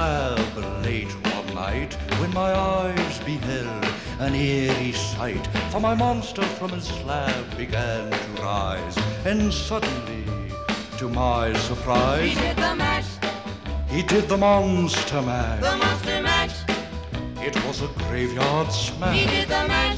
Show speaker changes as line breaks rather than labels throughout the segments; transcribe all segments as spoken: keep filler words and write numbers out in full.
slab late one night when my eyes beheld an eerie sight. For my monster from his slab began to rise, and suddenly, to my surprise,
he did the mash.
He did the monster mash.
The monster mash.
It was a graveyard smash.
He did the mash.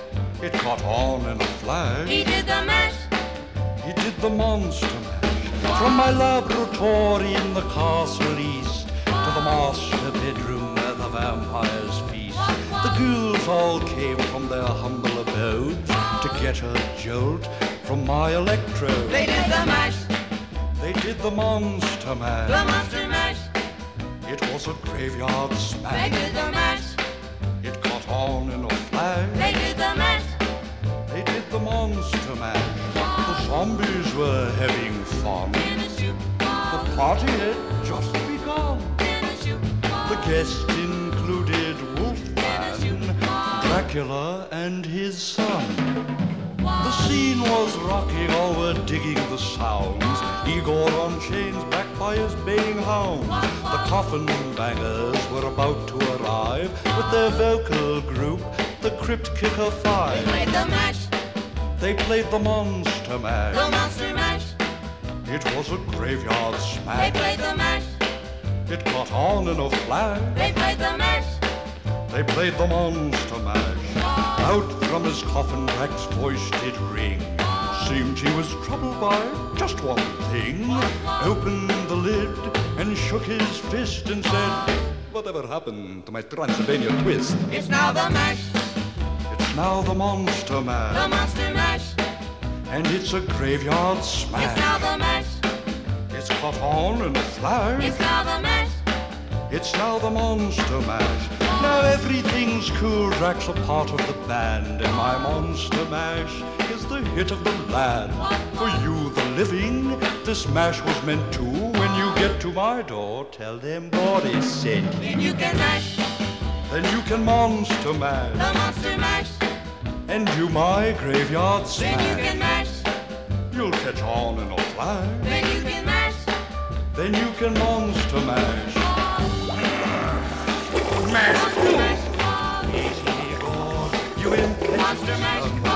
It caught on in a flash.
He did the mash.
He did the monster mash. From my laboratory in the castle east to the master bedroom where the vampires feast, the ghouls all came from their humble abodes to get a jolt from my electrode.
They did the mash.
They did the monster mash.
The monster mash.
It was a graveyard smash.
They did the mash.
It caught on in a flash.
They did the mash.
They did the monster mash. The zombies were having fun.
In a shoe.
The party had just begun.
In a shoe.
The guests included Wolfman, Dracula, and his son. The scene was rocking, all were digging the sounds. Igor on chains, backed by his baying hounds. The coffin bangers were about to arrive with their vocal group, the Crypt Kicker
They
Five.
played the mash.
They played the monster mash.
The monster mash.
It was a graveyard
They
smash.
played the mash.
It caught on in a flash.
They played the mash.
They played the monster mash. Out from his coffin, Drac's voice did ring. Seemed he was troubled by just one thing. Opened the lid and shook his fist and said, "Whatever happened to my Transylvania twist?"
It's now the mash.
It's now the monster
The
mash.
monster mash.
And it's a graveyard
It's
smash.
now the mash.
It's caught on in a flash.
It's now the mash.
It's now the monster mash. Now everything's cool. Drac's a part of the band, and my monster mash is the hit of the land. For you, the living, this mash was meant to. When you get to my door, tell them Boris sent you.
Then you can mash.
Then you can monster mash,
The monster mash.
and do my graveyard
Then you can
smash.
mash.
You'll catch on in a flash.
Then you can mash.
Then you can monster mash.
Monster mash.
Easy, Igor, you
Monster mash.
impatient.